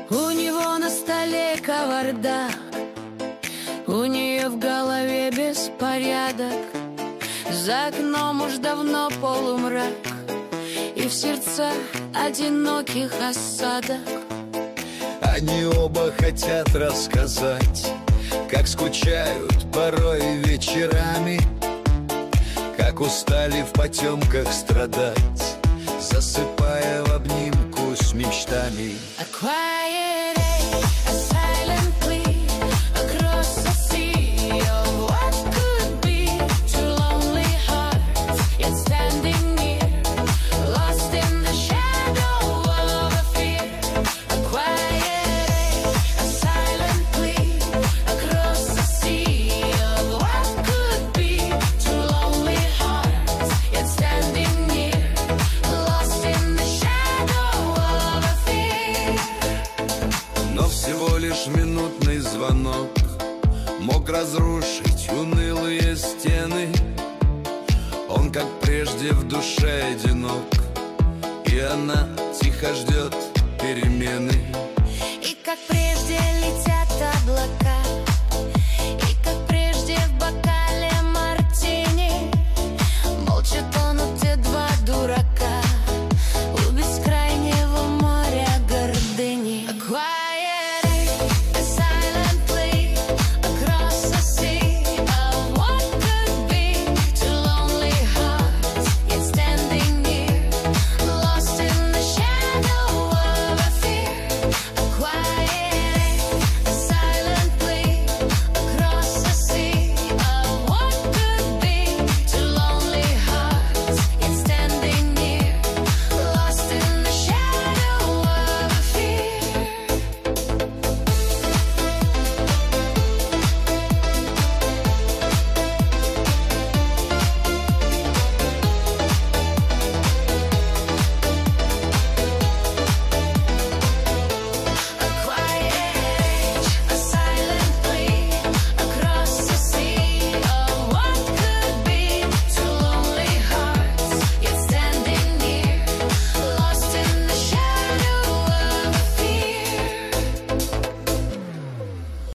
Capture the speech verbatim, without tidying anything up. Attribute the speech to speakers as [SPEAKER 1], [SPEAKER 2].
[SPEAKER 1] У него на столе кавардак, у нее в голове беспорядок. За окном уж давно полумрак, и в сердцах одиноких осадок.
[SPEAKER 2] Они оба хотят рассказать, как скучают порой вечерами, как устали в потемках страдать, засыпая в обнимку с мечтами.
[SPEAKER 1] A quiet day, a silent plea across the sea of what could be. Two lonely hearts, yet standing near, lost in the shadow of a fear. A quiet day, a silent plea across the sea of what could be. Two lonely hearts, yet standing near, lost in the shadow of a fear.
[SPEAKER 2] Но всего лишь минутный звонок мог разрушить унылые стены. Он, как прежде, в душе одинок, и она тихо ждет перемены.